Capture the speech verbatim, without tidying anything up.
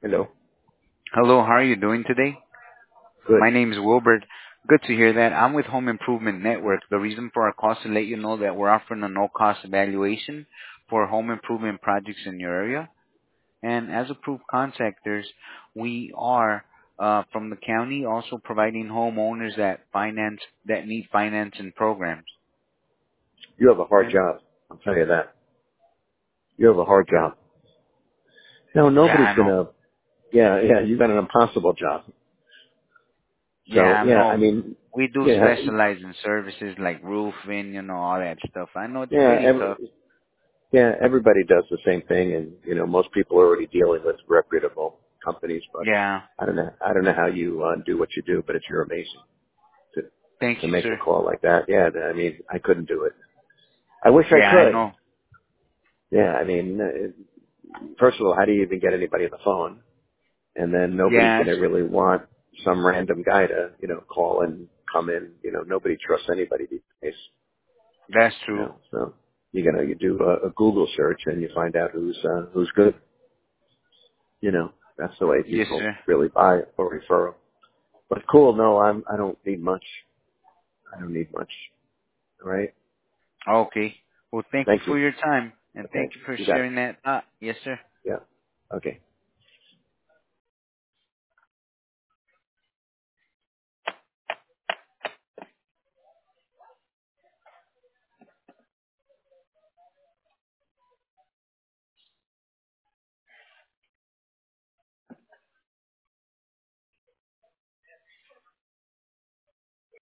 Hello. Hello, how are you doing today? Good. My name is Wilbert. Good to hear that. I'm with Home Improvement Network. The reason for our call is to let you know that we're offering a no-cost evaluation for home improvement projects in your area. And as approved contractors, we are uh, from the county also providing homeowners that finance that need financing programs. You have a hard And job. I'll tell you that. You have a hard yeah, job. No, yeah, nobody's I know. gonna. Yeah, yeah. You've got an impossible job. So Yeah, I yeah, I know. mean, We do yeah, specialize in services like roofing, you know, all that stuff. I know it's yeah, pretty every, tough. yeah. Everybody does the same thing, and you know, most people are already dealing with reputable companies. But Yeah. I don't know. I don't know how you uh, do what you do, but it's you're amazing to Thank to you, make a sir. call like that. Yeah, I mean, I couldn't do it. I wish I Yeah, I could. know. Yeah, I mean, uh, first of all, how do you even get anybody on the phone? And then nobody's Yeah, going it's, to really want some random guy to, you know, call and come in. You know, nobody trusts anybody these days. that's You true. know, so you know, you do a, a Google search and you find out who's uh, who's good. You know, that's the way Yes, people sir. really buy or refer 'em. But cool, no, I'm I don't need much. I don't need much. All right. Okay. Well, thank you Thank you. for your time, and Okay, thank you for you got it. sharing that thought. Yes, sir. Yeah. Okay.